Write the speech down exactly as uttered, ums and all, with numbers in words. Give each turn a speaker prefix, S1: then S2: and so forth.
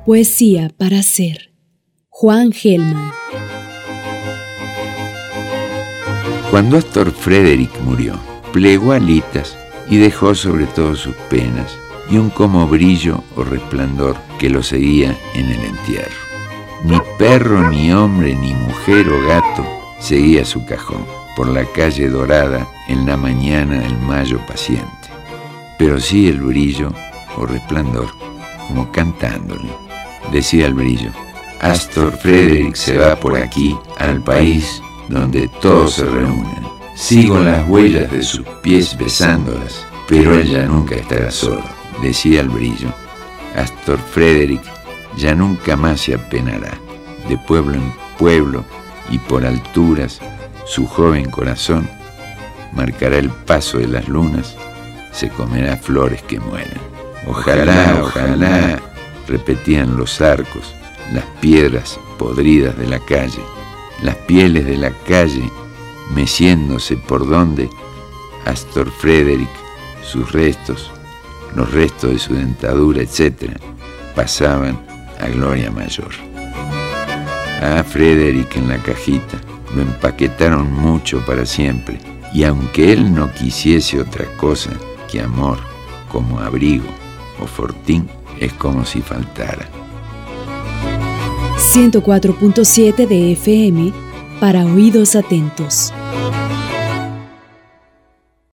S1: Poesía para hacer. Juan Gelman.
S2: Cuando Astor Frederick murió, plegó alitas y dejó sobre todo sus penas y un como brillo o resplandor que lo seguía en el entierro. Ni perro, ni hombre, ni mujer o gato seguía su cajón por la calle dorada en la mañana del mayo paciente, pero sí el brillo o resplandor, como cantándole. Decía el brillo: Astor Frederick se va por aquí al país donde todos se reúnen. Sigo las huellas de sus pies besándolas, pero él ya nunca estará solo. Decía el brillo: Astor Frederick ya nunca más se apenará. De pueblo en pueblo y por alturas, su joven corazón marcará el paso de las lunas, se comerá flores que mueren. Ojalá, ojalá, repetían los arcos, las piedras podridas de la calle, las pieles de la calle meciéndose por donde Astor Frederick, sus restos, los restos de su dentadura, etcétera, pasaban a gloria mayor. A Frederick en la cajita lo empaquetaron mucho para siempre, y aunque él no quisiese otra cosa que amor como abrigo o fortín, es como si faltara.
S1: ciento cuatro punto siete de F M para oídos atentos.